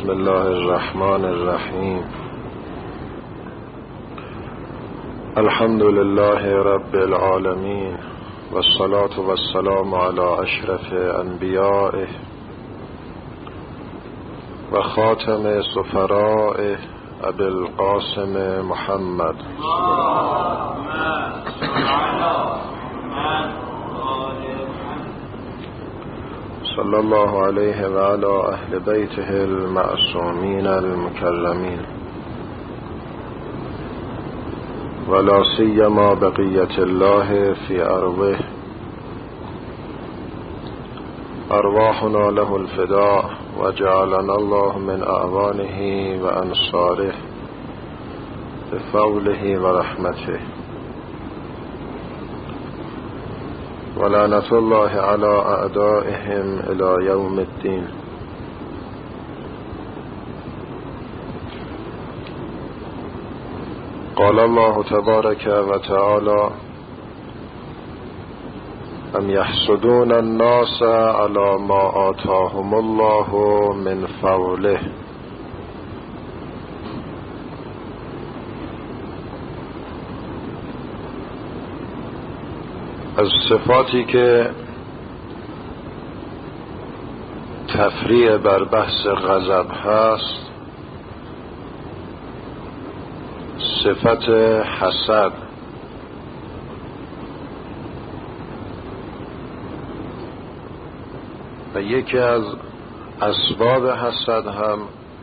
بسم الله الرحمن الرحیم. الحمد لله رب العالمین والصلاة والسلام علی اشرف انبیائه و خاتم سفرائه ابی القاسم محمد صلی الله علیه و علی اهل بیته المعصومین المکرمین ولا سیما بقیة الله فی ارضه ارواحنا له الفداء و جعلنا الله من اعوانه و انصاره بفضله و رحمته و لعنة الله علی اعدائهم الی یوم الدین. قال الله تبارک و تعالی ام یحسدون الناس علی ما آتاهم الله من فضله. از صفاتی که تفریع بر بحث غضب هست صفت حسد. و یکی از اسباب حسد هم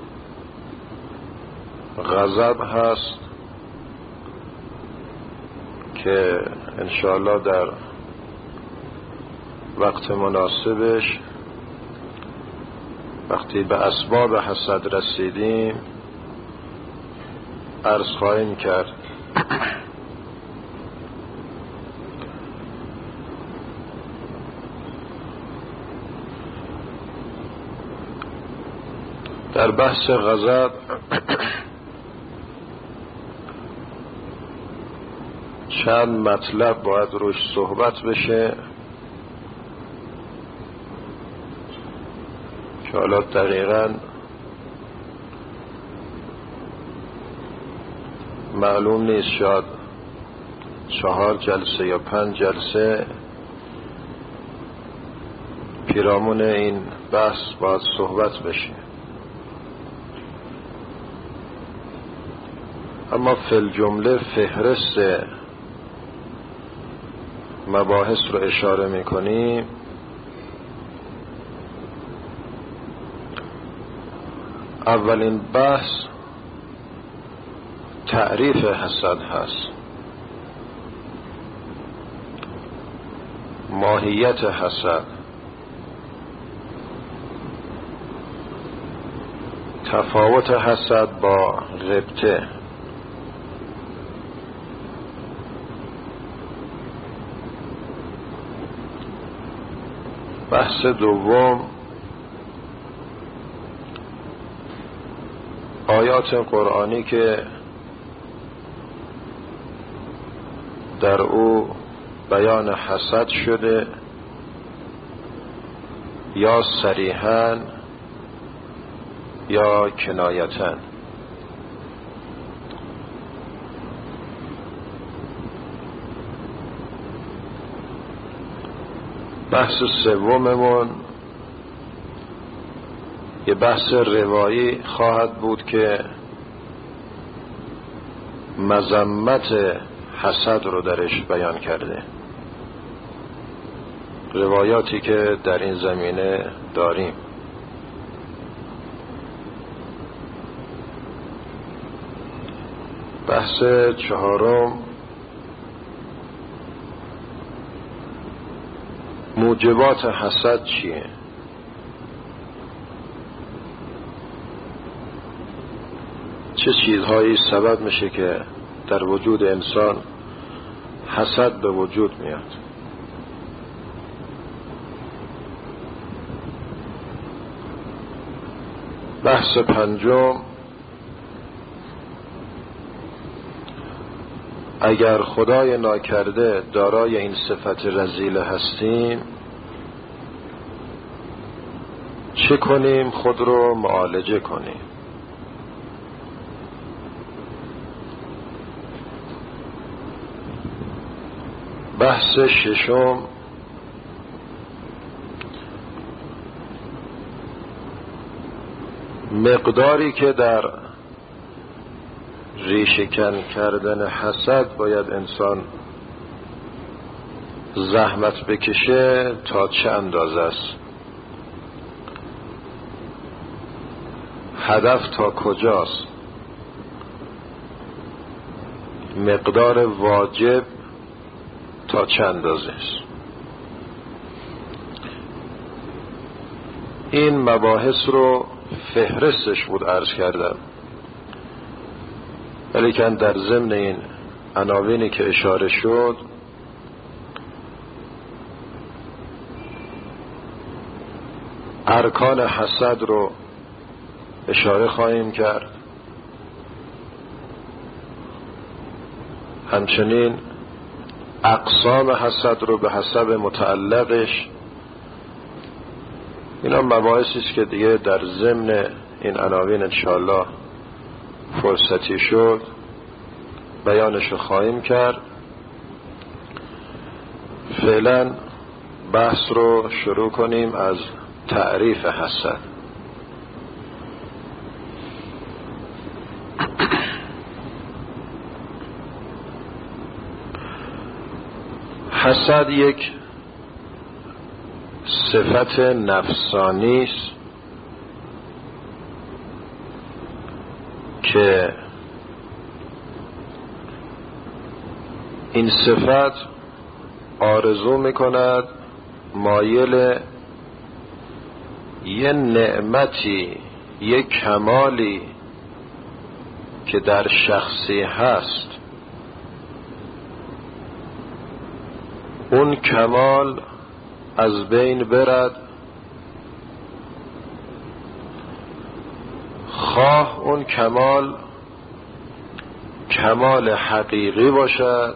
غضب هست که انشاءالله در وقت مناسبش وقتی به اسباب حسد رسیدیم عرض خواهیم کرد. در بحث غضب چند مطلب باید روش صحبت بشه که حالا دقیقاً معلوم نیست، شاید 4 جلسه یا 5 جلسه پیرامون این بحث باید صحبت بشه. اما فی الجمله فهرست مباحث رو اشاره میکنیم. اولین بحث تعریف حسد هست، ماهیت حسد، تفاوت حسد با غبطه، بحث دوم آیات قرآنی که در او بیان حسد شده یا صریحاً یا کنایتاً. بحث سوممون یه بحث روایی خواهد بود که مذمت حسد رو درش بیان کرده، روایاتی که در این زمینه داریم. بحث چهارم موجبات حسد چیه؟ چه چیزهایی سبب میشه که در وجود انسان حسد به وجود میاد؟ بحث پنجم اگر خدای ناکرده دارای این صفت رذیله هستیم چه کنیم خود رو معالجه کنیم. بحث ششم مقداری که در ریشه‌کن کردن حسد باید انسان زحمت بکشه تا چه اندازه است، هدف تا کجاست، مقدار واجب تا چه اندازه است. این مباحث رو فهرستش بود عرض کردم، ولیکن در ضمن این عناوینی که اشاره شد ارکان حسد رو اشاره خواهیم کرد، همچنین اقسام حسد رو به حسب متعلقش. اینا مباحثی است که دیگه در ضمن این عناوین انشاءالله فرصتی شد بیانشو خواهیم کرد. فعلا بحث رو شروع کنیم از تعریف حسد. حسد یک صفت نفسانی است که این صفت آرزو میکند مایل یه نعمتی، یه کمالی که در شخصی هست، اون کمال از بین برد، خواه اون کمال کمال حقیقی باشد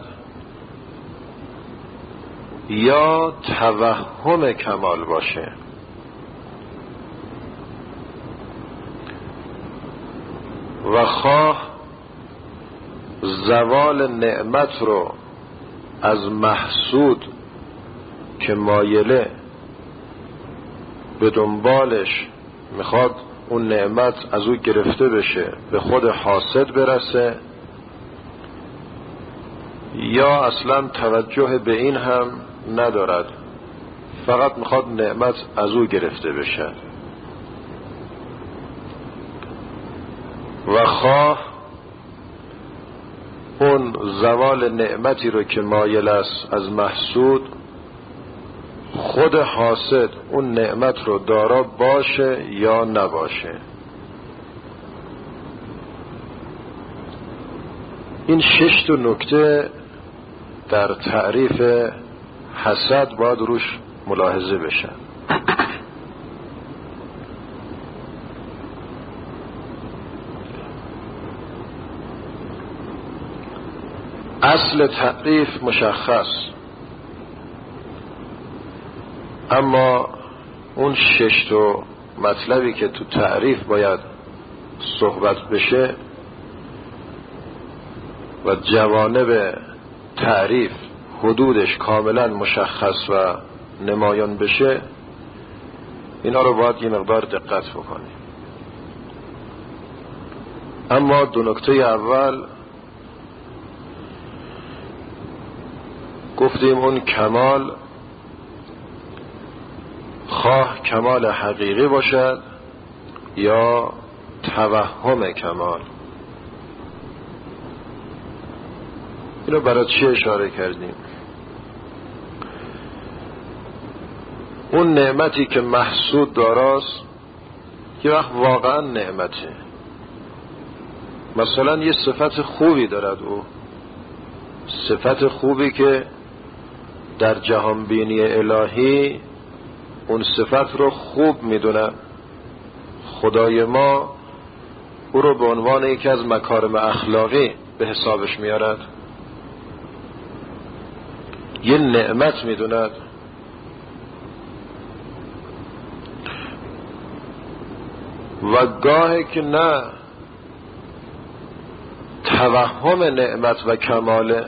یا توهم کمال باشه. و خواه زوال نعمت رو از محسود که مایله به دنبالش میخواد اون نعمت از او گرفته بشه به خود حاسد برسه، یا اصلا توجه به این هم ندارد، فقط میخواد نعمت از او گرفته بشه. و خواه اون زوال نعمتی رو که مایل است از محسود، خود حاسد اون نعمت رو دارا باشه یا نباشه. این 6 نکته در تعریف حسد باید روش ملاحظه بشه. اصل تعریف مشخص، اما اون 6 مطلبی که تو تعریف باید صحبت بشه و جوانب تعریف حدودش کاملا مشخص و نمایان بشه، اینا رو باید یه مقدار دقت بکنیم. اما 2 نکته اول گفتیم اون کمال خواه کمال حقیقی باشد یا توهم کمال. اینو برای چی اشاره کردیم؟ اون نعمتی که محسود داراست یه وقت واقعا نعمته، مثلا یه صفت خوبی دارد، او صفت خوبی که در جهانبینی الهی اون صفت رو خوب میدونه. خدای ما او رو به عنوان یکی از مکارم اخلاقی به حسابش میارد، یه نعمت میدوند. و گاهی که نه توهم نعمت و کماله.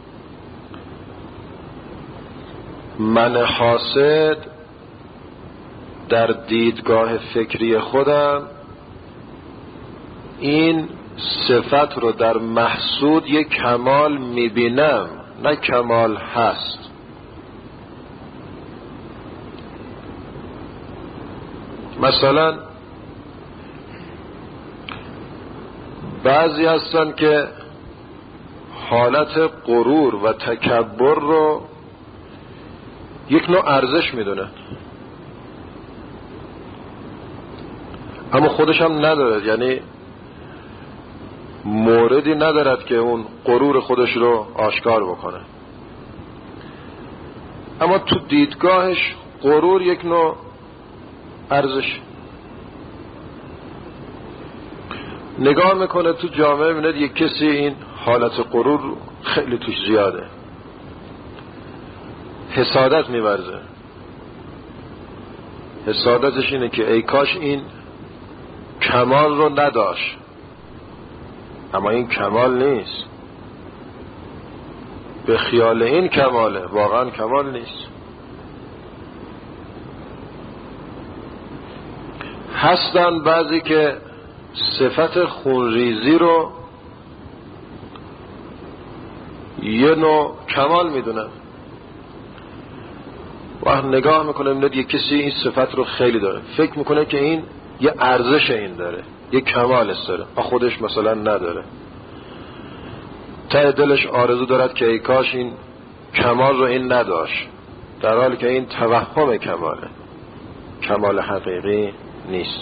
من حاسد در دیدگاه فکری خودم این صفت رو در محسود یک کمال میبینم، نه کمال هست. مثلا بعضی هستن که حالت غرور و تکبر رو یک نوع ارزش میدونن، اما خودش هم نداره، یعنی موردی ندارد که اون غرور خودش رو آشکار بکنه، اما تو دیدگاهش غرور یک نوع ارزش. نگاه میکنه تو جامعه میبینه یک کسی این حالت غرور خیلی توش زیاده، حسادت میورزه. حسادتش اینه که ای کاش این کمال رو نداشت، اما این کمال نیست، به خیال این کماله، واقعا کمال نیست. هستن بعضی که صفت خونریزی رو یه نوع کمال میدونن. وقت نگاه میکنه میبینه یک کسی این صفت رو خیلی داره، فکر میکنه که این یه ارزش این داره، یه کمال است داره، خودش مثلا نداره. ته دلش آرزو دارد که ای کاش این کمال رو این نداشت، در حالی که این توهم کماله، کمال حقیقی نیست.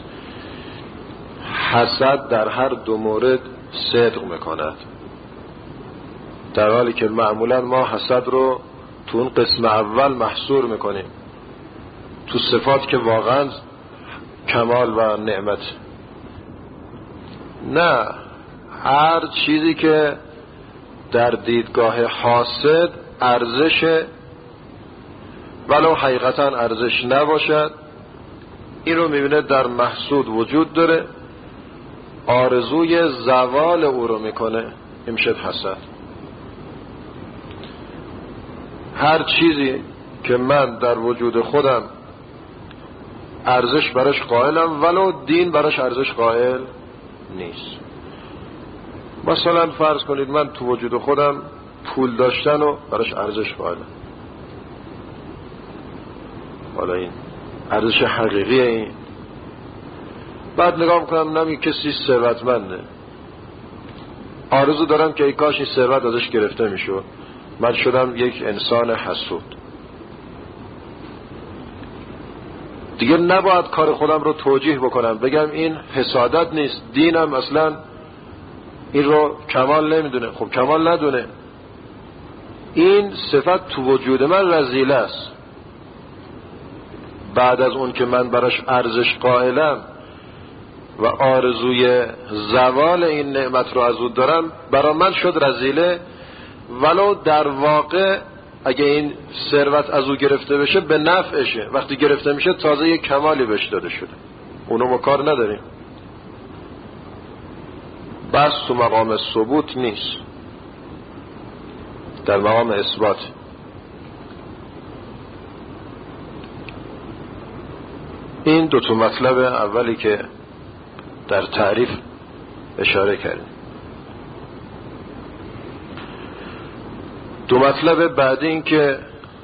حسد در هر دو مورد صدق میکند، در حالی که معمولا ما حسد رو تو اون قسم اول محصور میکنیم، تو صفات که واقعا کمال و نعمت. نه، هر چیزی که در دیدگاه حاسد ارزش، ولو حقیقتا ارزش نباشد، این رو میبینه در محسود وجود داره، آرزوی زوال او رو میکنه، این میشه حسد. هر چیزی که من در وجود خودم ارزش براش قائلم، ولو دین براش ارزش قائل نیست. مثلا فرض کنید من تو وجود خودم پول داشتن و براش ارزش قائلم، حالا این ارزش حقیقی این. بعد نگاه میکنم نمی کسی ثروتمنده، آرزو دارم که ای کاش این ثروت ازش گرفته میشد، من شدم یک انسان حسود. دیگه نباید کار خودم رو توجیه بکنم، بگم این حسادت نیست، دینم اصلا این رو کمال نمیدونه. خب کمال ندونه، این صفت تو وجود من رذیله است. بعد از اون که من براش ارزش قائلم و آرزوی زوال این نعمت رو از او دارم، برای من شد رذیله، ولو در واقع اگه این ثروت از او گرفته بشه به نفعشه. وقتی گرفته میشه تازه یک کمالی بهش داده شده، اونو ما کار نداریم. بس تو مقام ثبوت نیست، در مقام اثبات. این دو تا مطلب اولی که در تعریف اشاره کردیم. دو مطلب بعدی این که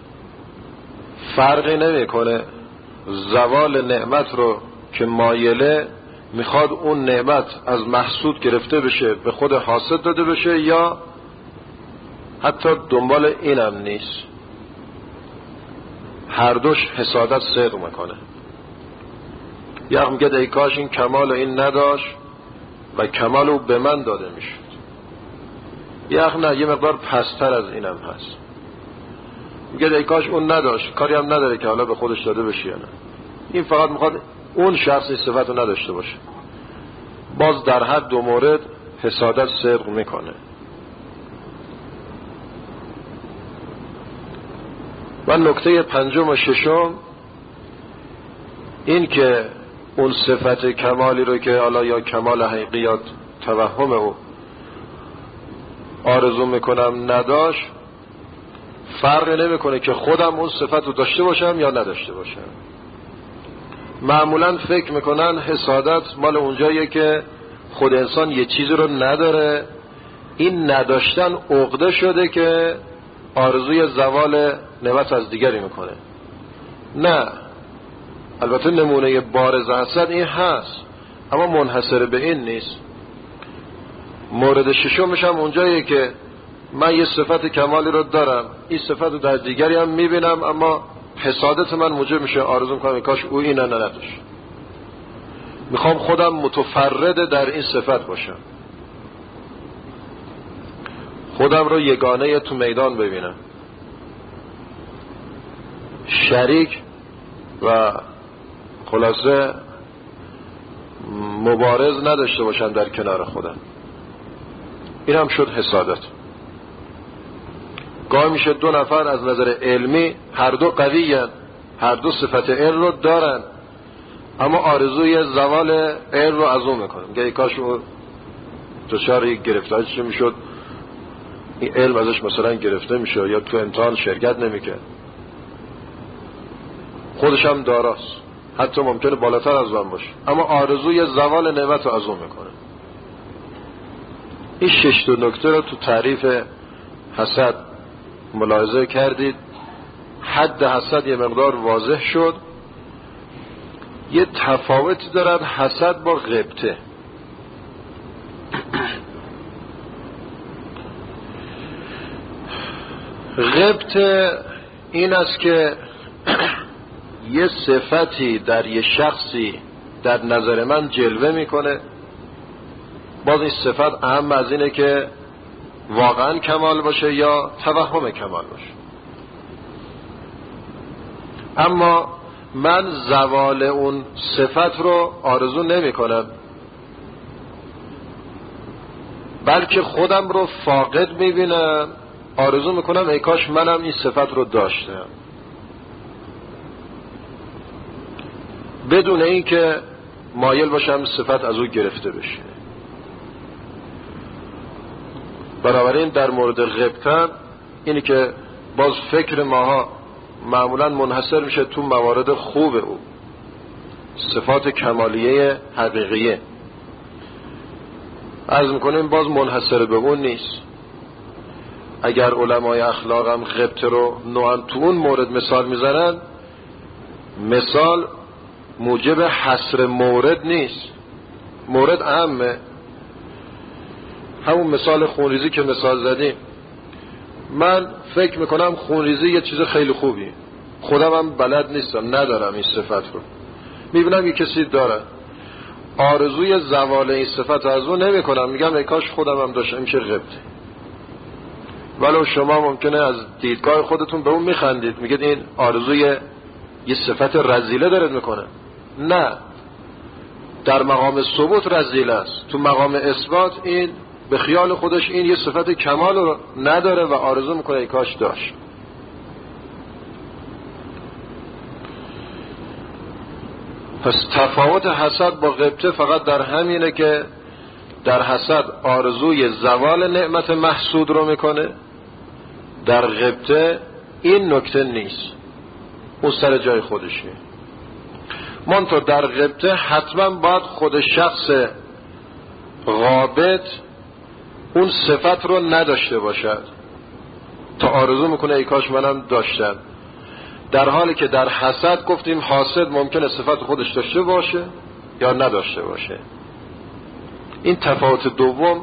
فرقی نمیکنه زوال نعمت رو که مایله میخواد اون نعمت از محسود گرفته بشه به خود حاسد داده بشه، یا حتی دنبال اینم نیست، هر دوش حسادت صدق میکنه. یا میگه ای کاش این کمال این نداشت و کمال او به من داده میشد، یا نه یه مقدار پستر از اینم هست، میگه ای کاش اون نداشت، کاری هم نداره که حالا به خودش داده بشه یا نه، این فقط میخواد اون شخصی صفت رو نداشته باشه. باز در هر دو مورد حسادت صدق میکنه. و نکته پنجم و ششم این که اون صفت کمالی رو که حالا یا کمال حقیقی یا توهم او آرزو میکنم نداشت، فرق نمیکنه که خودم اون صفت رو داشته باشم یا نداشته باشم. معمولا فکر میکنن حسادت مال اونجاییه که خود انسان یه چیزی رو نداره، این نداشتن عقده شده که آرزوی زوال نعمت از دیگری میکنه. نه، البته نمونه بارز حسد این هست، اما منحصر به این نیست. مورد ششمش هم اونجاییه که من یه صفت کمالی رو دارم، این صفت رو در دیگری هم میبینم، اما حسادت من موجب میشه آرزو میکنم کاش او اینو نداشت. میخوام خودم متفرد در این صفت باشم، خودم رو یگانه تو میدان ببینم، شریک و خلاصه مبارز نداشته باشم در کنار خودم. این هم شد حسادت. گاهی میشه دو نفر از نظر علمی هر دو قویین، هر دو صفت علم رو دارن، اما آرزوی زوال علم رو از اون میکنن. میگه کاش او دچار گرفتاری چه میشد، این علم ازش مثلا گرفته میشه یا تو امتحان شرکت نمیکرد. خودش هم داراست، حتی ممکنه بالاتر از من باشه، اما آرزوی زوال نعمت رو از اون میکنه. این 6 نکته رو تو تعریف حسد ملاحظه کردید. حد حسد یه مقدار واضح شد. یه تفاوتی دارد حسد با غبطه. غبطه این است که یه صفتی در یه شخصی در نظر من جلوه میکنه، باز این صفت اهم از اینه که واقعا کمال باشه یا توهم کمال باشه. اما من زوال اون صفت رو آرزو نمی کنم، بلکه خودم رو فاقد می بینم، آرزو می کنم ای کاش منم این صفت رو داشتم، بدون این که مایل باشم صفت از او گرفته بشه. بنابراین در مورد غبطه اینی که باز فکر ماها معمولا منحصر میشه تو موارد خوب او، صفات کمالیه حقیقیه. عرض میکنیم باز منحصر به اون نیست. اگر علمای اخلاق هم غبطه رو نوعا تو اون مورد مثال میزنن، مثال موجب حصر مورد نیست، مورد اهمه. همون مثال خونریزی که مثال زدیم، من فکر میکنم خونریزی یه چیز خیلی خوبی، خودم هم بلد نیستم، ندارم این صفت رو، میبینم یه کسی داره، آرزوی زوال این صفت از اون نمی کنم، میگم ای کاش خودم هم داشتم، میشه غبطه. ولو شما ممکنه از دیدگاه خودتون به اون میخندید، میگید این آرزوی یه صفت رذیله دارد میکنه. نه، در مقام ثبوت رذیل است، تو مقام اثبات این به خیال خودش این یه صفت کمال رو نداره و آرزو میکنه ای کاش داشت. پس تفاوت حسد با غبطه فقط در همینه که در حسد آرزوی زوال نعمت محسود رو میکنه، در غبطه این نکته نیست، اون سر جای خودشه. منتها در غبطه حتما باید خود شخص غابط اون صفت رو نداشته باشد تا آرزو میکنه ای کاش منم داشتم، در حالی که در حسد گفتیم حاسد ممکنه صفت خودش داشته باشه یا نداشته باشه. این تفاوت دوم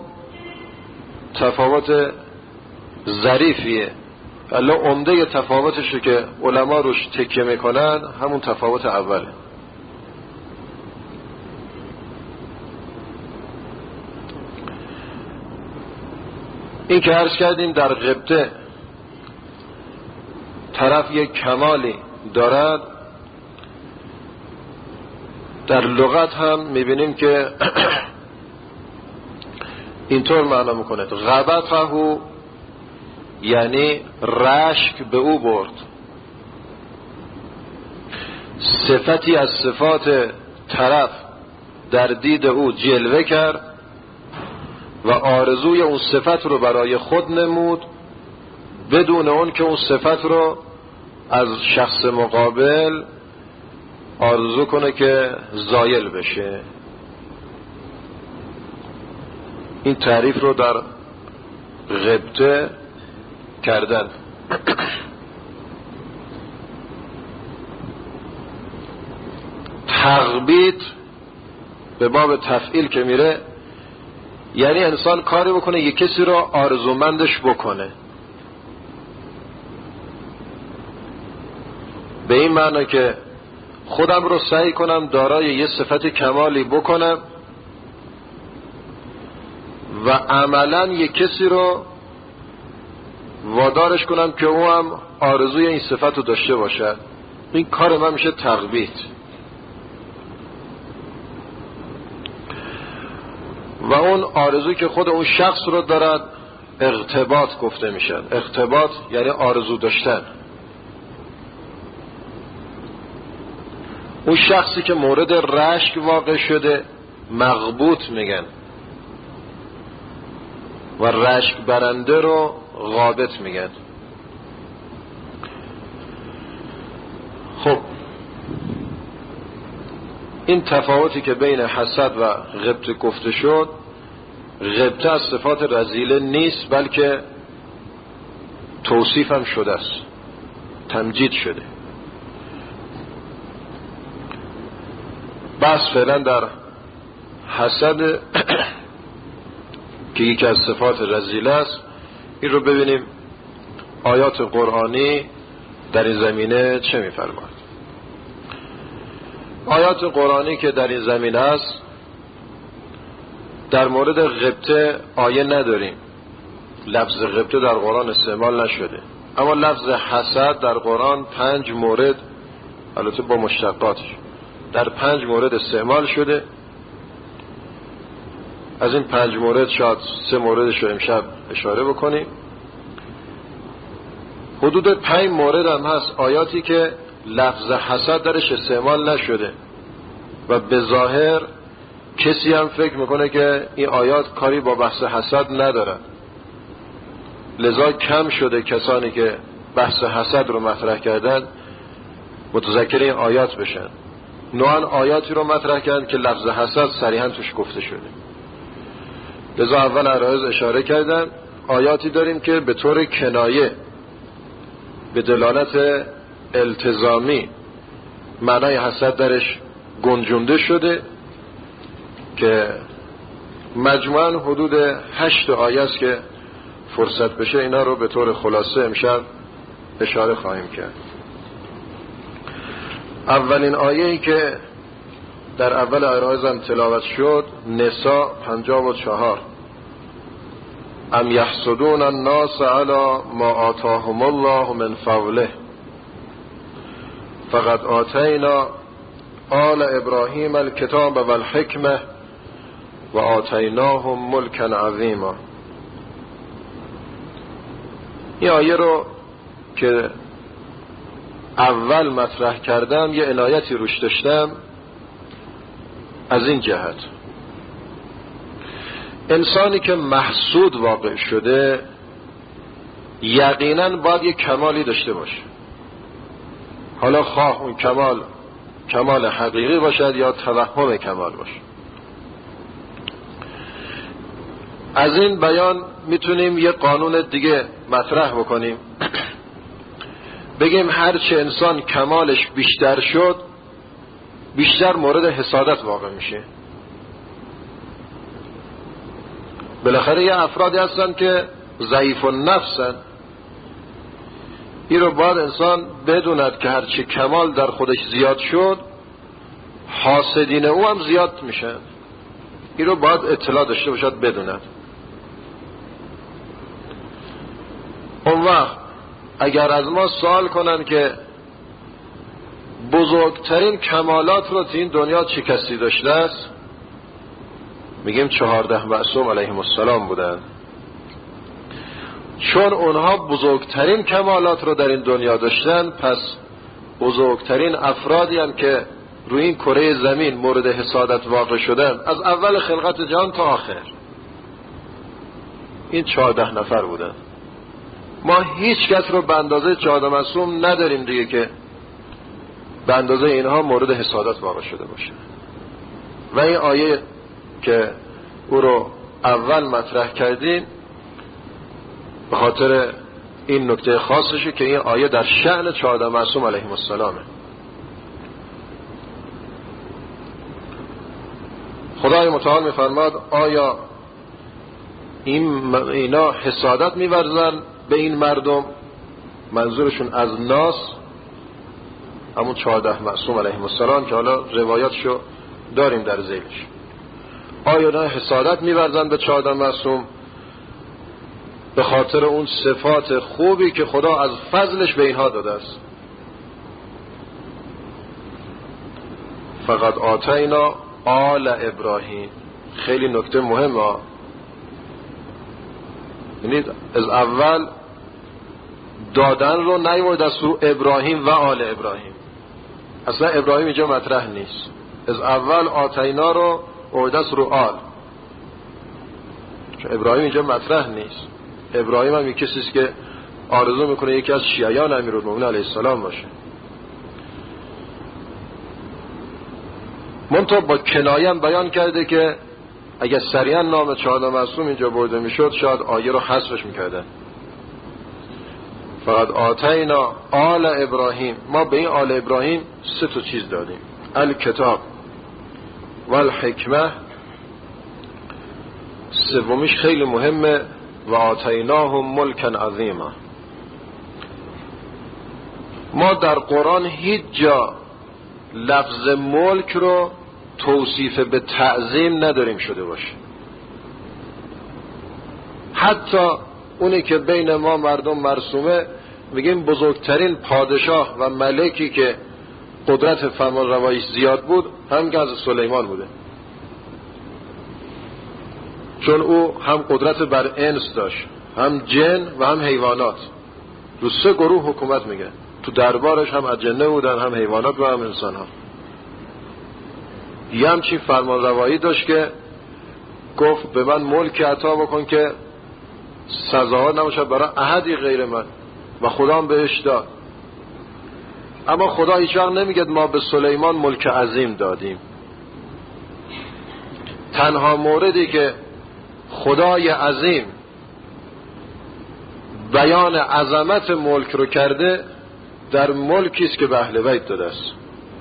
تفاوت ظریفیه، ولی عمده تفاوتشه که علما روش تکیه میکنن همون تفاوت اوله. این که عرض کردیم در غبطه طرف یک کمالی دارد، در لغت هم میبینیم که اینطور معنا میکنه غبطه، یعنی رشک به او برد، صفتی از صفات طرف در دید او جلوه کرد و آرزوی اون صفت رو برای خود نمود بدون اون که اون صفت رو از شخص مقابل آرزو کنه که زایل بشه. این تعریف رو در غبطه کردن. تغبیط به باب تفعیل که میره یعنی انسان کاری بکنه یک کسی رو آرزومندش بکنه، به این معنی که خودم رو سعی کنم دارای یه صفت کمالی بکنم و عملا یک کسی رو وادارش کنم که او هم آرزوی این صفت رو داشته باشد. این کار من میشه تغبیط. و اون آرزوی که خود اون شخص رو دارد اغتباط گفته میشن. اغتباط یعنی آرزو داشتن. اون شخصی که مورد رشک واقع شده مغبوط میگن و رشک برنده رو غابط میگن. خب این تفاوتی که بین حسد و غبطه گفته شد، غبطه از صفات رذیله نیست بلکه توصیف هم شده است، تمجید شده. بس فعلا در حسد که یکی از صفات رذیله است این رو ببینیم آیات قرآنی در این زمینه چه می‌فرماید. آیات قرآنی که در این زمینه است در مورد غبطه آیه نداریم، لفظ غبطه در قرآن استعمال نشده، اما لفظ حسد در قرآن 5 مورد البته با مشتقاتش در 5 مورد استعمال شده. از این 5 مورد شاید 3 موردش رو امشب اشاره بکنیم. حدود 5 مورد هم هست آیاتی که لفظ حسد درش استعمال نشده و به ظاهر کسی هم فکر میکنه که این آیات کاری با بحث حسد ندارن، لذا کم شده کسانی که بحث حسد رو مطرح کردن متذکر این آیات بشن. نوعا آیاتی رو مطرح کردن که لفظ حسد صریحا توش گفته شده. لذا اول عرایض اشاره کردن آیاتی داریم که به طور کنایه به دلالت التزامی معنای حسد درش گنجونده شده که مجموعاً حدود 8 آیه است که فرصت بشه اینا رو به طور خلاصه امشب اشاره خواهیم کرد. اولین آیه‌ای که در اول عرایضم تلاوت شد نساء 54 ام یحسدون الناس علی ما آتاهم الله من فضله فقد آتینا آل ابراهیم الکتاب و الحکمه و آتیناهم ملکا عظیما. این آیه رو که اول مطرح کردم یه عنایتی روش داشتم از این جهت انسانی که محسود واقع شده یقیناً باید یک کمالی داشته باشه، حالا خواه اون کمال حقیقی باشد یا توهم کمال باشه. از این بیان میتونیم یه قانون دیگه مطرح بکنیم، بگیم هرچه انسان کمالش بیشتر شد بیشتر مورد حسادت واقع میشه. بالاخره یه افرادی هستن که ضعیف النفسن، این رو باید انسان بدوند که هرچه کمال در خودش زیاد شد حاسدین او هم زیاد میشن. این رو باید اطلاع داشته باشد بدوند. اون وقت اگر از ما سوال کنن که بزرگترین کمالات رو تو این دنیا چه کسی داشته است، میگیم 14 معصوم علیهم السلام بودن، چون اونها بزرگترین کمالات رو در این دنیا داشتن پس بزرگترین افرادی هم که روی این کره زمین مورد حسادت واقع شدن از اول خلقت جهان تا آخر این 14 نفر بودن. ما هیچ کس رو به اندازه 14 معصوم نداریم دیگه که به اندازه اینها مورد حسادت واقع شده باشه. و این آیه که او رو اول مطرح کردیم به خاطر این نکته خاصشه که این آیه در شأن 14 معصوم علیهم السلامه. خدای متعال میفرماد آیا اینا حسادت می‌ورزن به این مردم؟ منظورشون از ناس همون 14 معصوم علیهم السلام که حالا روایاتشو داریم در ذیلش. آیا اینا حسادت می‌ورزن به 14 معصوم به خاطر اون صفات خوبی که خدا از فضلش به اینها داده است؟ فقط آتینا آل ابراهیم. خیلی نکته مهمه، یعنی از اول دادن رو نیورد از رو ابراهیم و آل ابراهیم، اصلا ابراهیم اینجا مطرح نیست. از اول آتینا رو اوردست رو آل، چون ابراهیم اینجا مطرح نیست. ابراهیم هم یک کسیست که آرزو میکنه یکی از شیعیان امیرالمومنین علیه السلام باشه. منتها با کنایه بیان کرده که اگر سریعا نام 14 معصوم اینجا برده میشد شاید آیه رو حذفش میکردن. فقط آتینا آل ابراهیم، ما به این آل ابراهیم 3 تا چیز دادیم: الکتاب و الحکمه، سومیش خیلی مهمه، و آتیناهم ملکا عظیما. ما در قرآن هیچ جا لفظ ملک رو توصیف به تعظیم نداریم شده باشه. حتی اونی که بین ما مردم مرسومه میگیم بزرگترین پادشاه و ملکی که قدرت فرمان رواییش زیاد بود هم که از سلیمان بوده، چون او هم قدرت بر انس داشت، هم جن و هم حیوانات. رو 3 گروه حکومت میگه. تو دربارش هم اجنه بودن، هم حیوانات و هم انسان ها. یه همچین فرمان روایی داشت که گفت به من ملک عطا بکن که سزاوار نباشد برای احدی غیر من، و خدا هم بهش داد. اما خدا هیچ وقت نمیگه ما به سلیمان ملک عظیم دادیم. تنها موردی که خدای عظیم بیان عظمت ملک رو کرده در ملکی است که به اهل بیت داده است.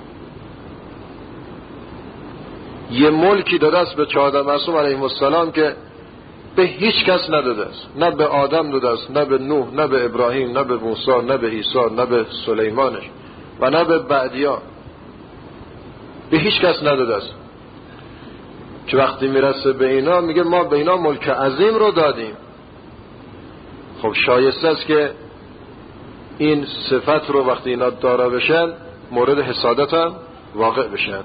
یه ملکی داده است به 14 معصوم علیهم السلام که به هیچ کس نداده است. نه به آدم داده است، نه به نوح، نه به ابراهیم، نه به موسی، نه به عیسی، نه به سلیمانش و نه به بعدیا. به هیچ کس نداده است که وقتی میرسه به اینا میگه ما به اینا ملک عظیم رو دادیم. خب شایسته است که این صفت رو وقتی اینا دارا بشن مورد حسادت هم واقع بشن.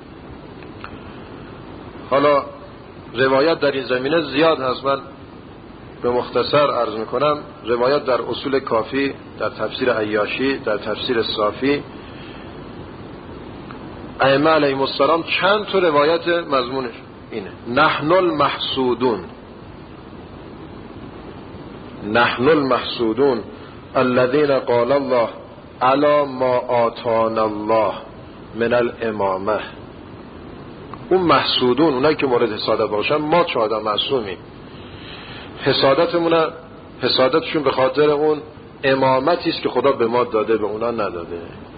حالا روایت در این زمینه زیاد هست، من به مختصر عرض میکنم. روایت در اصول کافی، در تفسیر عیاشی، در تفسیر صافی، ائمه علیهم السلام چند تا روایت مضمونش اینه: نحن المحسودون، نحن المحسودون الذين قال الله علی ما آتانا الله من الامامه. اون محسودون، اونایی که مورد حسادت باشن، ما 14 معصومیم. حسادتشون به خاطر اون امامتی است که خدا به ما داده، به اونا نداده.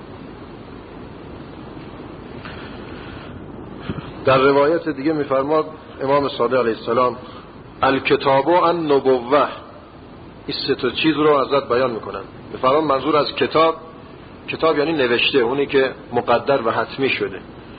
در روایت دیگه میفرماد امام صادق علیه السلام: الکتاب و النبوه. این 3 تا چیز رو ازت بیان میکنن. میفرمان منظور از کتاب یعنی نوشته، اونی که مقدر و حتمی شده.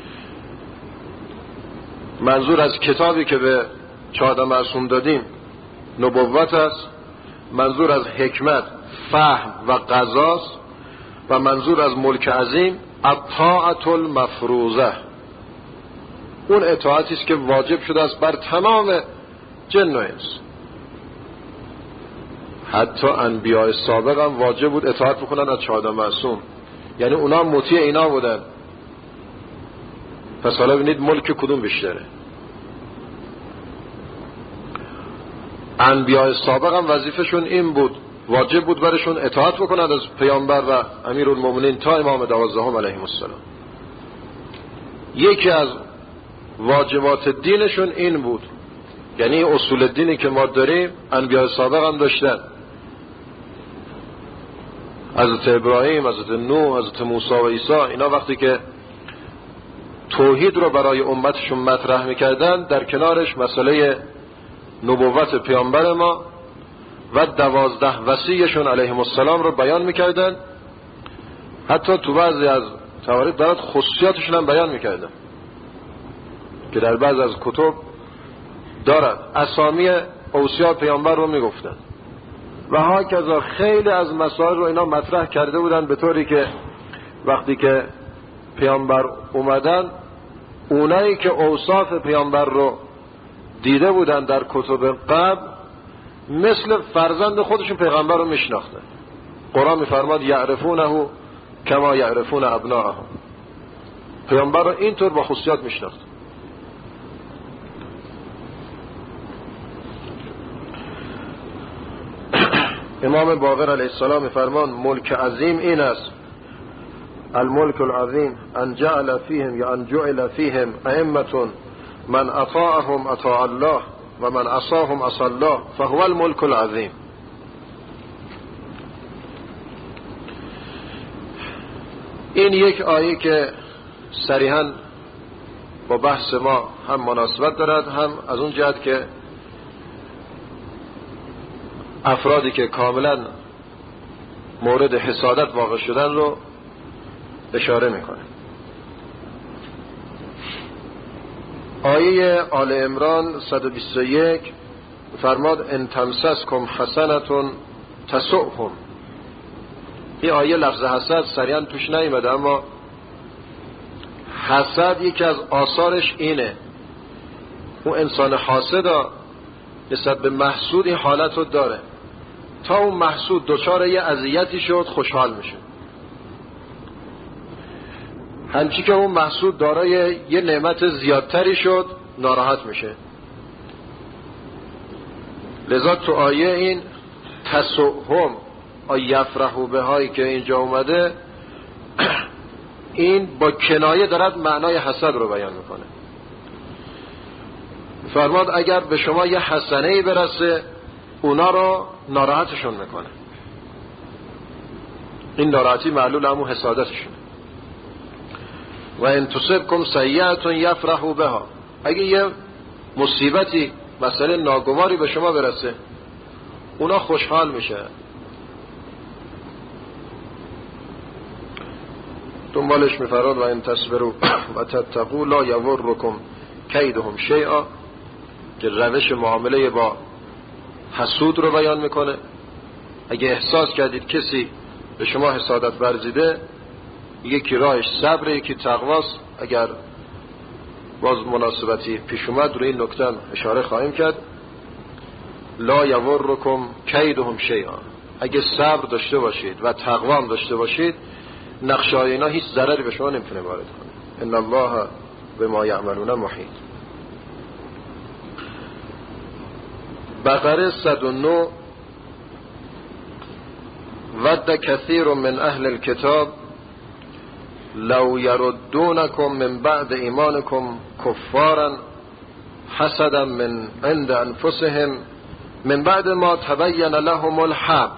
منظور از کتابی که به 14 معصوم دادیم نبوت است. منظور از حکمت فهم و قضاست. و منظور از ملک عظیم الطاعة المفروضه، اون اطاعتی است که واجب شده است بر تمام جن و انس. حتی انبیاء سابق هم واجب بود اطاعت بکنن از 14 معصوم، یعنی اونا مطیع اینا بودن. پس حالا ببینید ملک کدوم بیشتره. انبیاء سابق هم وظیفهشون این بود، واجب بود برشون اطاعت بکنند از پیامبر و امیرالمومنین تا امام 12 علیهم السلام. یکی از واجبات دینشون این بود، یعنی اصول دینی که ما داریم انبیاء سابق هم داشتن. حضرت ابراهیم، حضرت نوح، حضرت موسی و عیسی، اینا وقتی که توحید رو برای امتشون مطرح میکردن، در کنارش مسئله نبوت پیامبر ما و 12 وصیشون علیهم السلام رو بیان میکردن. حتی تو بعضی از توارید برات خصوصیاتشون هم بیان میکردن که در بعض از کتب دارد، اسامی اوصیا پیامبر رو میگفتن و هاکذا خیلی از مسائل رو اینا مطرح کرده بودن، به طوری که وقتی که پیامبر اومدن، اونایی که اوصاف پیامبر رو دیده بودن در کتب قبل مثل فرزند خودشون پیغمبر رو میشناختن. قرآن میفرماد یعرفونه کما یعرفون ابناءهم، پیامبر رو اینطور با خصوصیات میشناختن. امام باقر علیه السلام میفرمان ملک عظیم این است، الملک العظیم ان جعل فیهم یا ان جعل فیهم ائمة من اطاعهم اطاع الله و من عصاهم عصا الله فهو الملک العظیم. این یک آیه که صریحاً با بحث ما هم مناسبت دارد، هم از اون جهت که افرادی که کاملا مورد حسادت واقع شدن رو اشاره میکنه. آیه آل عمران 121 فرماد ان تمسسکم حسنة تسؤهم. این آیه لفظ حسد صریحاً توش نیامده، اما حسد یکی از آثارش اینه، اون انسان حاسد نسبت به محسود این حالت رو داره، تا اون محسود دچار یه اذیتی شد خوشحال میشه، همچی که اون محسود دارای یه نعمت زیادتری شد ناراحت میشه. لذا تو آیه این تسؤهم یفرحوا بهایی که اینجا اومده، این با کنایه دارد معنای حسد رو بیان میکنه. فرماد اگر به شما یه حسنه‌ای برسه اونا رو ناراحتشون میکنه، این ناراحتی معلول همون حسادتشون. و ان تصبکم سیئة یفرحوا بها، اگه یه مصیبتی مسئله ناگواری به شما برسه اونا خوشحال میشه. دنبالش میفراد و ان تصبروا و تتقوا لا یضرکم کیدهم شیئا، که روش معامله با حسود رو بیان میکنه. اگه احساس کردید کسی به شما حسادت ورزیده، یکی راهش صبر، یکی تقواست. اگر باز مناسبتی پیش اومد روی این نکته اشاره خواهیم کرد. لا یضرکم کیدهم شیئا، اگه صبر داشته باشید و تقوا هم داشته باشید، نقشه‌های اینا هیچ ضرری به شما نمیتونه وارد کنه. ان الله بما یعملون محیط. بقره 109 ود کثیر من اهل الكتاب لو یردونکم من بعد ایمانکم کفارا حسدا من عند انفسهم من بعد ما تبین لهم الحق.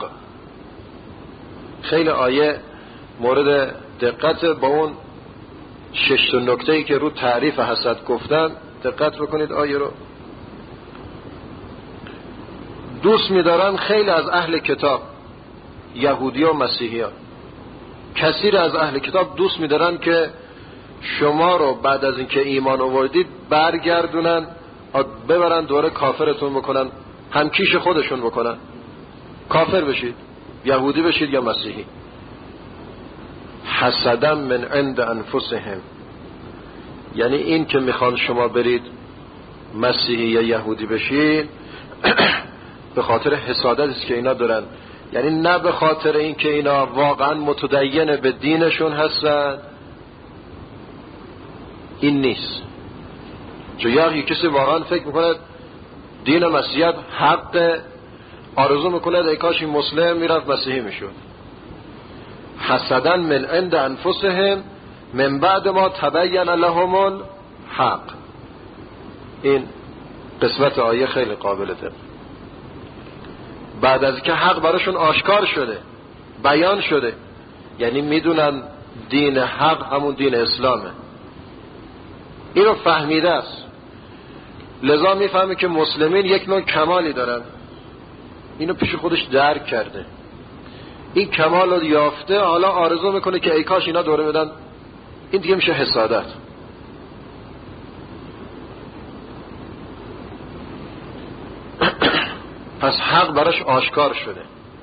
خیلی آیه مورد دقت، با اون 6 نکته‌ای که رو تعریف حسد گفتن دقت بکنید آیه رو. دوست می‌دارن خیلی از اهل کتاب، یهودی و مسیحی ها، کثیر از اهل کتاب دوست می‌دارن که شما رو بعد از اینکه ایمان آوردید برگردونن، ببرن دوره کافرتون بکنن، همکیش خودشون بکنن، کافر بشید، یهودی بشید یا مسیحی. حسدا من عند انفسهم، یعنی این که میخوان شما برید مسیحی یا یهودی بشید به خاطر حسادتی است که اینا دارن، یعنی نه به خاطر این که اینا واقعا متدین به دینشون هستن، این نیست. چون یا کسی واقعا فکر میکنه دین مسیحیت حق، آرزو میکنه ای کاش این مسلم میرفت مسیحی میشد. حسدن من عند انفسهم من بعد ما تبین لهم الحق. این قسمت آیه خیلی قابل دقت. بعد از که حق براشون آشکار شده، بیان شده، یعنی میدونن دین حق همون دین اسلامه، اینو فهمیده است، لذا میفهمه که مسلمین یک نوع کمالی دارن، اینو پیش خودش درک کرده، این کمال رو یافته، حالا آرزو میکنه که ای کاش اینا دوره بدن. این دیگه میشه حسادت. پس حق براش آشکار شده.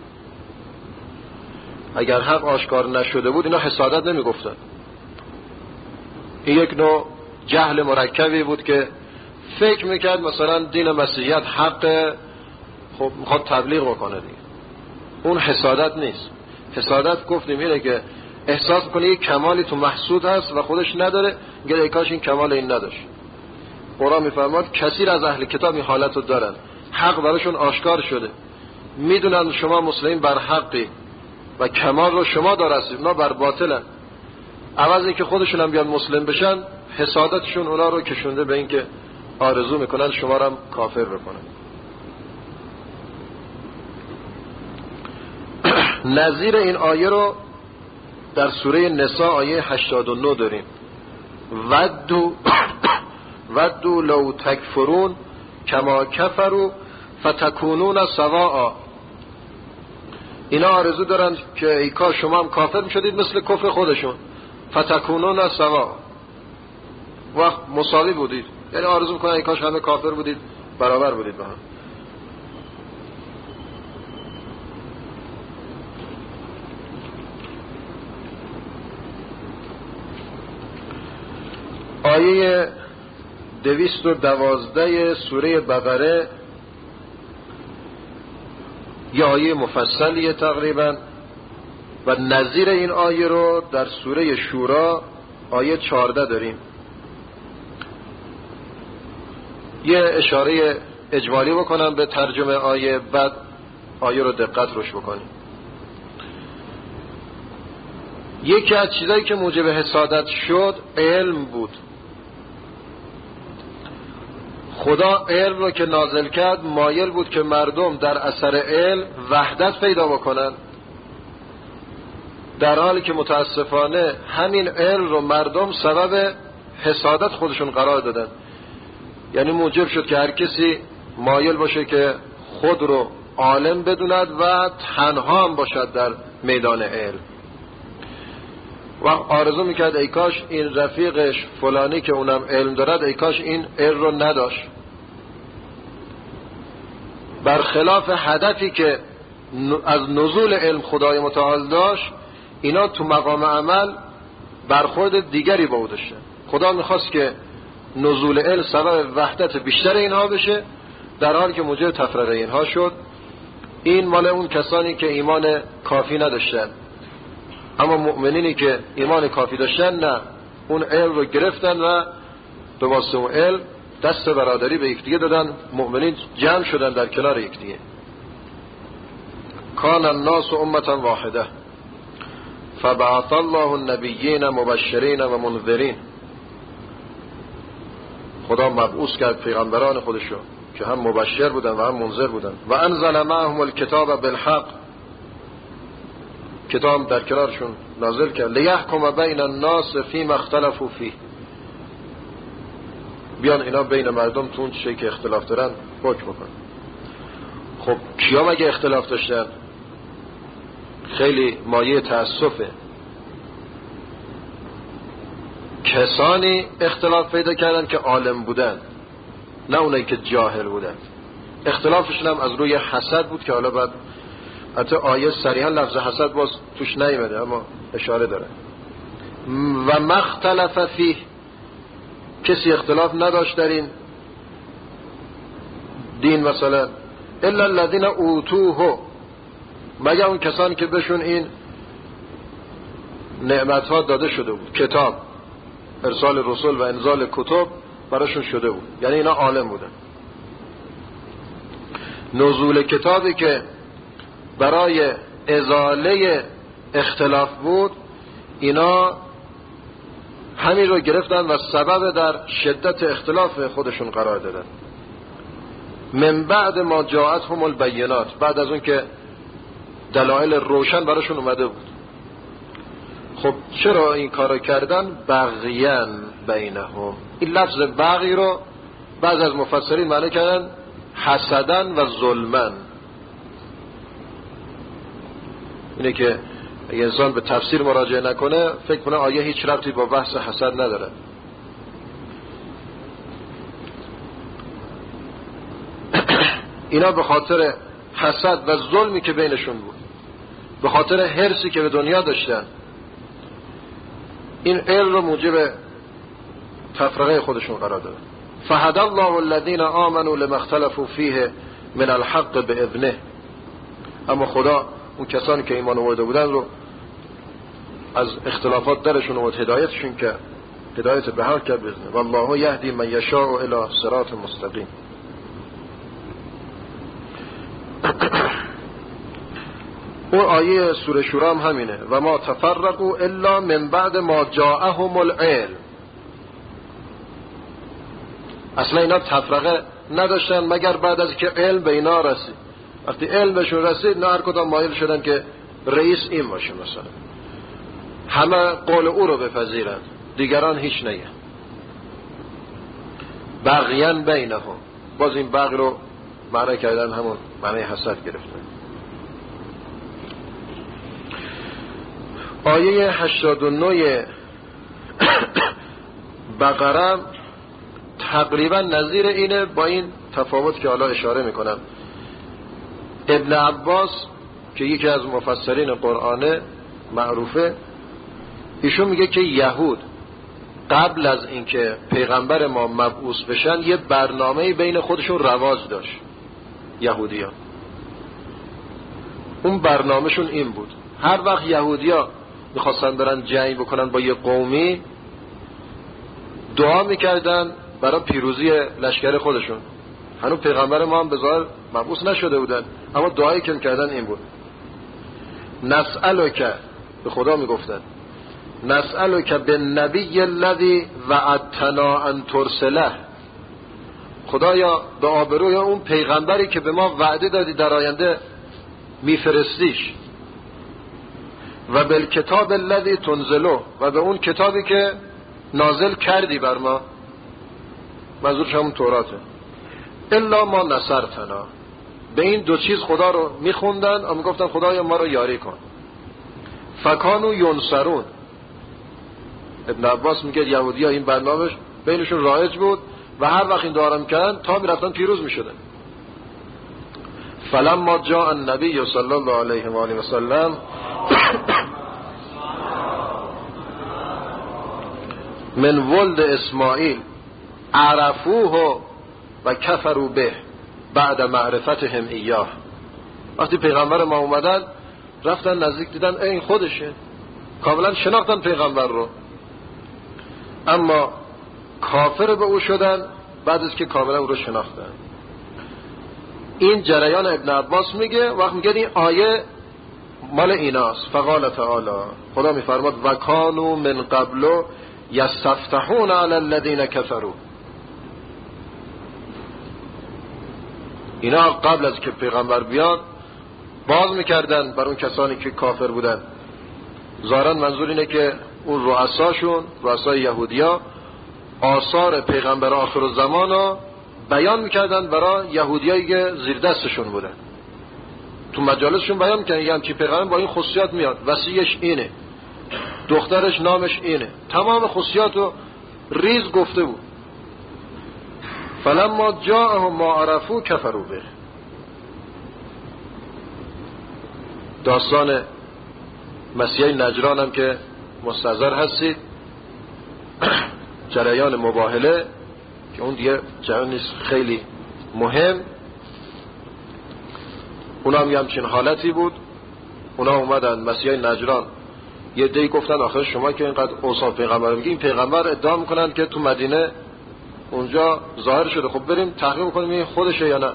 اگر حق آشکار نشده بود اینا حسادت نمیگفتن. این یک نوع جهل مرکبی بود که فکر میکرد مثلا دین مسیحیت حق، خب میخواد تبلیغ بکنه دیگه. اون حسادت نیست. حسادت گفتیم اینه که احساس کنه یک کمالی تو محسود هست و خودش نداره، میگه ای کاش این کمال این نداشت. قرآن میفرماد کثیر از اهل کتاب این حالت رو دارن، حق براشون آشکار شده، میدونن شما مسلمین بر حقی و کمال رو شما دارستید، اونا بر باطلن. عوض اینکه خودشون هم بیان مسلم بشن، حسادتشون اونا رو کشونده به اینکه آرزو میکنن شما رو هم کافر بکنن. نظیر این آیه رو در سوره نساء آیه 89 داریم. ودو لو تکفرون کما کفروا فتکونون سواء. اینا آرزو دارن که ای کاش شما هم کافر میشدید مثل کفر خودشون، فتکونون سواء، وقت مساوی بودید. یعنی آرزو میکنن ای کاش همه کافر بودید، برابر بودید با هم. آیه 212 سوره بقره یه آیه مفصلیه تقریبا، و نظیر این آیه رو در سوره شورا آیه 14 داریم. یه اشاره اجمالی بکنم به ترجمه آیه، بعد آیه رو دقت روش بکنیم. یکی از چیزایی که موجب حسادت شد علم بود. خدا علم رو که نازل کرد مایل بود که مردم در اثر علم وحدت پیدا بکنن، در حالی که متاسفانه همین علم رو مردم سبب حسادت خودشون قرار دادن. یعنی موجب شد که هر کسی مایل باشه که خود رو عالم بدوند و تنها هم باشد در میدان علم، و آرزو میکرد ای کاش این رفیقش فلانی که اونم علم دارد ای کاش این علم رو نداشت. برخلاف هدفی که از نزول علم خدای متعال داشت، اینا تو مقام عمل برخورد دیگری با او داشتن. خدا میخواست که نزول علم سبب وحدت بیشتر اینها بشه، در حالی که موجب تفرقه اینها شد. این مال اون کسانی که ایمان کافی نداشتن، اما مؤمنینی که ایمان کافی داشتن نه، اون علم رو گرفتن و به واسطه اون علم دست برادری به یکدیگه دادن، مؤمنین جمع شدن در کنار یکدیگه. کان الناس امتا واحده فبعث الله النبیین مبشرین و منذرین. خدا مبعوث کرد پیغمبران خودشو که هم مبشر بودن و هم منذر بودن. و انزل معهم الکتاب بالحق، کتاب در کنارشون نازل کرد. لیحکم بین الناس فیما اختلفوا فیه، بیان اینا بین مردم تو اون چیزی که اختلاف دارن حکم بکن. خب کیا مگه اختلاف داشتن؟ خیلی مایه تأسفه. کسانی اختلاف پیدا کردن که عالم بودن، نه اونایی که جاهل بودن. اختلافشون هم از روی حسد بود که حالا بعد حتی آیه صریحا لفظ حسد باز توش نیامده اما اشاره داره. و مختلف فیه، کسی اختلاف نداشت در این دین مثلا الا الذين اوتوه، مگر اون کسانی که بهشون این نعمت ها داده شده بود، کتاب. ارسال رسول و انزال کتب براشون شده بود، یعنی اینا عالم بودن. نزول کتابی که برای ازاله اختلاف بود، اینا همین رو گرفتن و سبب در شدت اختلاف خودشون قرار دادن. من بعد ما جاءتهم البینات، بعد از اون که دلایل روشن براشون اومده بود. خب چرا این کارو کردن؟ بغیان بینهم. این لفظ بغی رو بعض از مفسرین معنی کردن حسدن و ظلمن. اینه که اگه انسان به تفسیر مراجعه نکنه فکر کنه آیه هیچ ربطی با بحث حسد نداره. اینا به خاطر حسد و ظلمی که بینشون بود، به خاطر حرصی که به دنیا داشتن، این علم رو موجب تفرقه خودشون قرار دادن. فهدى الله الذين آمنوا لما اختلفوا فيه من الحق بإذنه. اما خدا اون کسانی که ایمان آورده بودن رو از اختلافات درشون و هدایتشون که هدایت به حق کرد بإذنه. والله یهدی من یشاء الی صراط مستقیم. اون آیه سوره شورا هم همینه، و ما تفرقوا الا من بعد ما جاءهم العلم. اصلا اینا تفرقه نداشتن مگر بعد از که علم به اینا رسید. وقتی علم بهشون رسید نه هر کدام مایل شدن که رئیس این باشه، مثلا همه قول او رو بپذیرند، دیگران هیچ نگن. بغیان بینهم، باز این بغی رو معنی کردن همون معنی حسد گرفتن. آیه 89 بقره تقریبا نظیر اینه، با این تفاوت که حالا اشاره میکنم. ابن عباس که یکی از مفسرین قرآن معروفه، ایشون میگه که یهود قبل از اینکه پیغمبر ما مبعوث بشن یه برنامه بین خودشون رواج داشت. یهودیان اون برنامهشون این بود، هر وقت یهودیا میخواستن برن جنگ بکنن با یه قومی، دعا میکردن برای پیروزی لشکر خودشون. هنوز پیغمبر ما هم به ظاهر مبعوث نشده بودن، اما دعایی که میکردن این بود: نسألک، به خدا میگفتن نسألک بالنبی الذی وعدتنا ان ترسله، خدایا به آبروی اون پیغمبری که به ما وعده دادی در آینده میفرستیش، و بالکتاب الذی تنزله، و به اون کتابی که نازل کردی بر ما، منظورش همون توراته، الا ما نصرتنا. به این دو چیز خدا رو میخوندن و میگفتن خدایا ما رو یاری کن. فکانو ینصرون. ابن عباس میگه یهودی ها این برنامه بینشون رایج بود و هر وقت این دعا میکردن تا میرفتن پیروز میشدن. فلما جاء النبی صلی الله علیه و آله و سلم من ولد اسماعیل عرفوه و کفروا به بعد معرفتهم ایاه. وقتی پیغمبر ما اومدن رفتن نزدیک دیدن این خودشه، کاملا شناختن پیغمبر رو، اما کافر به او شدن بعد از که کاملا او رو شناختن. این جریان ابن عباس میگه، وقت میگه این آیه مال ایناست. فقال تعالی، خدا میفرماد و کانوا من قبل یستفتحون علی الذین کفروا. اینا قبل از که پیغمبر بیاد باز میکردن بر اون کسانی که کافر بودن. ظاهرا منظور اینه که اون رؤساشون، رؤسای یهودیا، آثار پیغمبر آخر الزمان رو بیان میکردن برای یهودیایی که زیر دستشون بودن. تو مجالسشون بیان میکردن یعنی چی پیغمبر با این خصوصیات میاد، وصیش اینه، دخترش نامش اینه، تمام خصوصیات رو ریز گفته بود. فلما جاءهم ما عرفوا کفروا به. داستان مسیح نجران هم که مستحضر هستید، جریان مباهله که اون دیگه جریان نیست خیلی مهم، اونا هم همچین حالتی بود. اونا اومدن مسیح نجران یه عده‌ای گفتن آخه شما که اینقدر اوصاف پیغمبر میگی، این پیغمبر ادعا میکنن که تو مدینه اونجا ظاهر شده، خب بریم تحقیق کنیم این خودشه یا نه.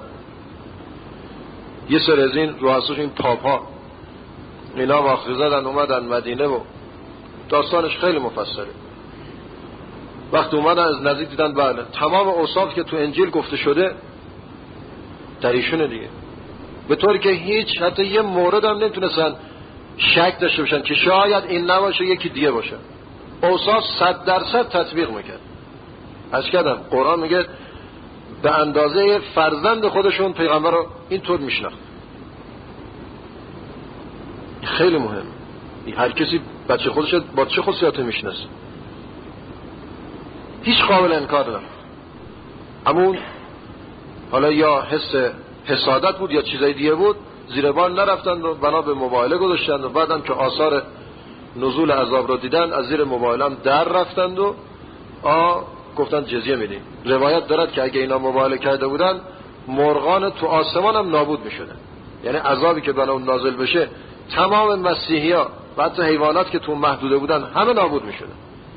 یه سر از این رؤساش، این پاپا اینا واخه زدن اومدن مدینه و داستانش خیلی مفصله. وقتی اومدن از نزدیک دیدن بله تمام اوصاف که تو انجیل گفته شده در ایشونه دیگه، به طوری که هیچ حتی یه مورد هم نمیتونستن شک داشته باشن که شاید این نباشه یکی دیگه باشه. اوصاف 100% تطبیق میکرد. از کردم قرآن میگه به اندازه فرزند خودشون پیغمبر رو اینطور میشناخت. خیلی مهم. هر کسی بچه خودش با چه خصوصیاتی میشناسه، هیچ قابل انکار نبود. همون حالا یا حس حسادت بود یا چیزای دیگه بود، زیر بال نرفتند و بنا به مباهله گذاشتند و بعدم که آثار نزول عذاب رو دیدن از زیر مباهله هم در رفتند و گفتن جزیه میدیم. روایت دارد که اگه اینا مباهله کرده بودن مرغان تو آسمان هم نابود میشدن، یعنی عذابی که بنا اون نازل بشه تمام مسیحی ها و حتی حیوانات که تو محدوده بودن همه نابود میشدن.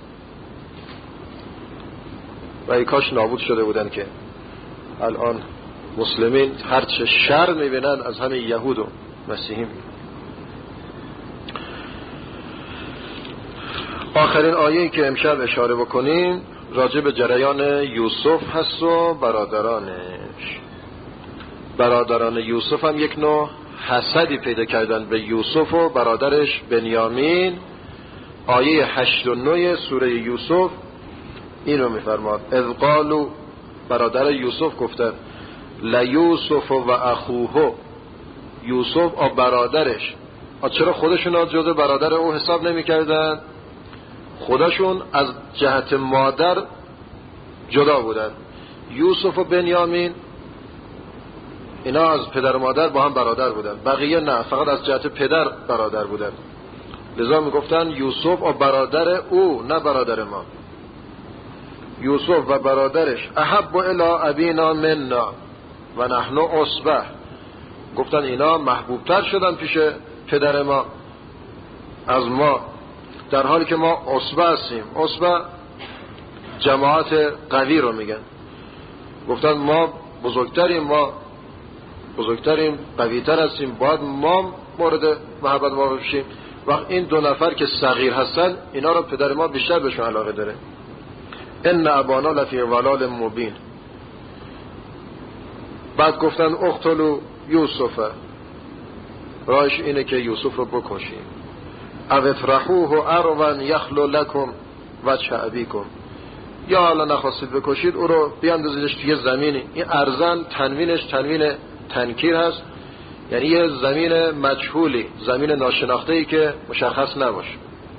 و ای کاش نابود شده بودن که الان مسلمین هرچه شر میبینن از همه یهود و مسیحی میبینن. آخرین آیه‌ای که امشب اشاره بکنیم راجع به جریان یوسف هست و برادرانش. برادران یوسف هم یک نوع حسدی پیدا کردن به یوسف و برادرش بنیامین. آیه 8 و 9 سوره یوسف اینو میفرماد: اذ قالوا، برادر یوسف گفتند، لیوسف و اخوه، یوسف و برادرش. چرا خودشون جزء برادر او حساب نمی کردن؟ خودشون از جهت مادر جدا بودن. یوسف و بنیامین اینا از پدر و مادر با هم برادر بودن، بقیه نه، فقط از جهت پدر برادر بودن. لذا میگفتن یوسف و برادر او، نه برادر ما. یوسف و برادرش احب الی ابینا منا و نحن عصبه، گفتن اینا محبوبتر شدن پیش پدر ما از ما، در حالی که ما عصبه هستیم. عصبه جماعت قوی رو میگن. گفتن ما بزرگتریم، قویتر هستیم، باید ما مورد محبت واقع بشیم. وقت این دو نفر که صغیر هستن اینا رو پدر ما بیشتر بهشون علاقه داره. ان ابانا لفی ضلال مبین. بعد گفتن اقتلوا یوسف، راهش اینه که یوسف رو بکشیم. او اطرحوه ارضا یخلو لکم وجه ابیکم، یا حالا نخواستید بکشید او رو بیاندازیدش توی زمینی. این ارزن تنوینش تنوین تنکیر هست، یعنی یه زمین مجهولی، زمین ناشناخته‌ای که مشخص نباشه،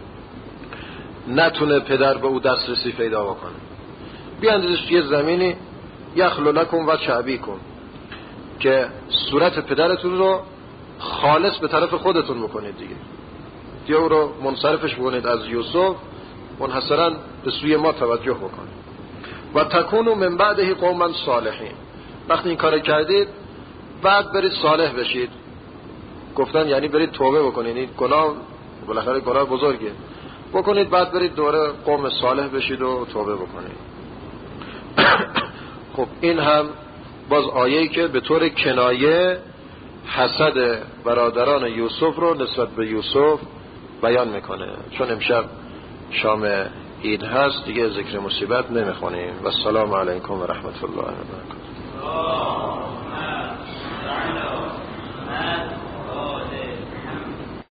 نتونه پدر به او دسترسی پیدا بکنه. بیاندازیدش توی زمینی یخلو لکم وجه ابیکم، که صورت پدرتون رو خالص به طرف خودتون بکنید دیگه او رو منصرفش بکنید از یوسف، منحصرا به سوی ما توجه بکنید. و تکونوا من بعده قوما صالحین، وقتی این کار کردید بعد برید صالح بشید. گفتن یعنی برید توبه بکنید، این گناه بالاخره گناه بزرگه، بکنید بعد برید دوره قوم صالح بشید و توبه بکنید. خب این هم باز آیه‌ای که به طور کنایه حسد برادران یوسف رو نسبت به یوسف بیان میکنه. چون امشب شام عید هست دیگه ذکر مصیبت نمیخونیم. و السلام علیکم و رحمت الله و برکاته.